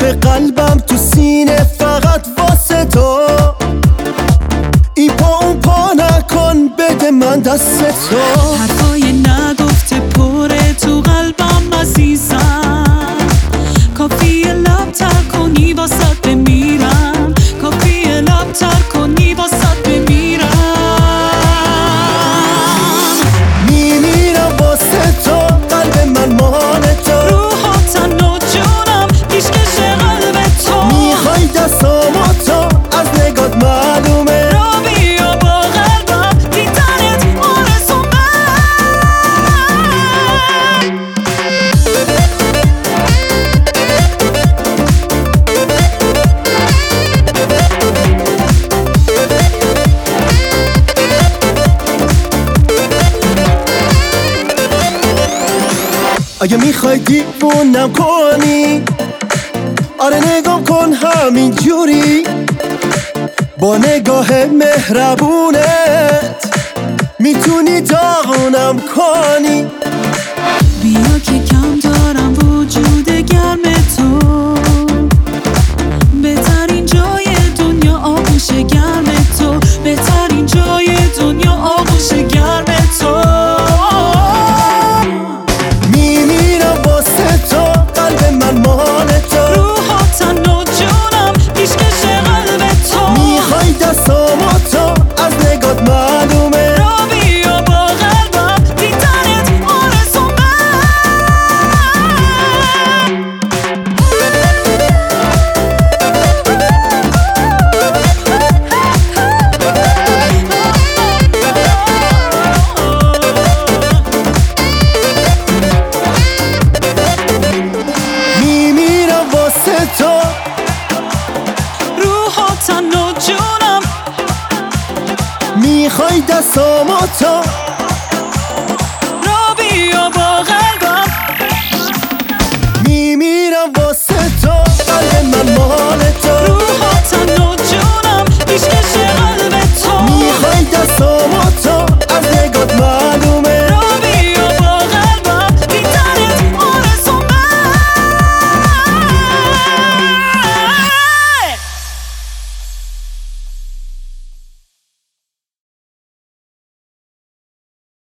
قلبم تو سینه فقط واسه تو. این پا اون پا نکن، بده من دست تو. حرفای نگفته پره تو قلبم عزیزم، کافیه لب تر کنی واسه بمیرم، کافیه لب تر کنی واسه بمیرم. میمیرم واسه تو، قلب من مال تو. روح و تن و جونم پیشکش قلب تو. میخوای دستامو تو، از نگات معلومه. را بیا با قلبم دیدنت آرزومه. اگه میخوای دیوونم کنی، آره نگام کن همین جوری، با نگاه مهربونت میتونی داغونم کنی. بیا که کم دارم وجود گرم تو، بهترین جای دنیا آغوش گرم تو، بهترین جای دنیا آغوش گرم تو. میمیرم واسه تو، قلب من مال تو. روح و تن و جونم پیشکش قلب تو. میخوای دستامو تو، از نگات معلومه. را بیا با قلبم دیدنت آرزومه. میمیرم واسه تو، روح و تن و جونم میخوای دستامو تو،